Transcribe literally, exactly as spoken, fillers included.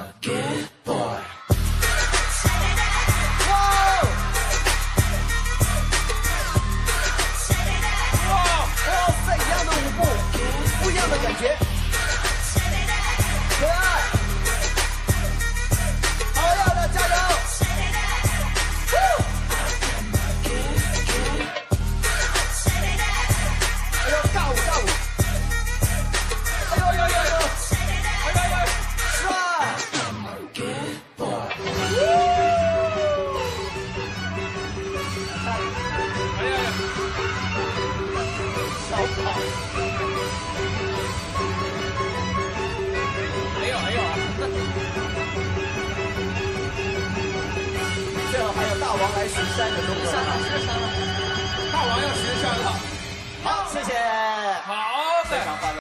没有没有啊！ 最后还有大王来巡山的动作。 上了，上了，大王要巡山了。 好，谢谢。 好的。 非常欢乐。